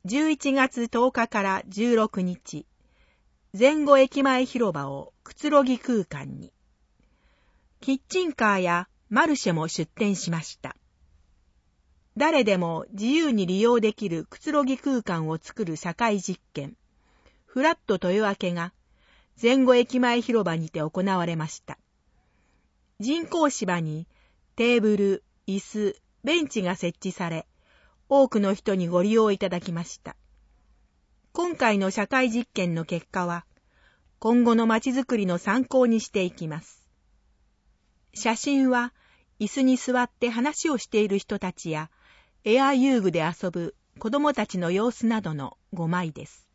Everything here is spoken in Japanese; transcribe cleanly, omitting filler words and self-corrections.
11月10日から16日、前後駅前広場をくつろぎ空間に、キッチンカーやマルシェも出店しました。誰でも自由に利用できるくつろぎ空間を作る社会実験、フラット豊明が前後駅前広場にて行われました。人工芝にテーブル、椅子、ベンチが設置され、多くの人にご利用いただきました。今回の社会実験の結果は、今後のまちづくりの参考にしていきます。写真は、椅子に座って話をしている人たちや、エア遊具で遊ぶ子供たちの様子などの5枚です。